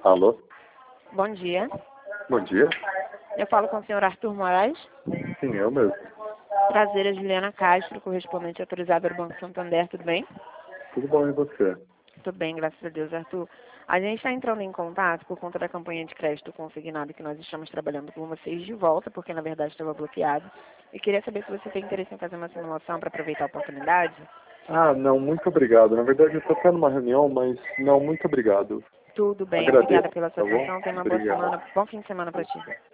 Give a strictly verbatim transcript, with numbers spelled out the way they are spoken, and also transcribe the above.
Alô? Bom dia. Bom dia. Eu falo com o senhor Arthur Moraes. Sim, eu mesmo. Prazer, é Juliana Castro, correspondente autorizada do Banco Santander, tudo bem? Tudo bom e você? Tudo bem, graças a Deus, Arthur. A gente está entrando em contato por conta da campanha de crédito consignado que nós estamos trabalhando com vocês de volta, porque na verdade estava bloqueado. E queria saber se você tem interesse em fazer uma simulação para aproveitar a oportunidade. Ah, não, muito obrigado. Na verdade, eu estou até numa reunião, mas não, muito obrigado. Tudo bem, Agradeço, obrigada pela tá sua bom? atenção. Tenha uma boa Obrigado. semana, bom fim de semana para ti.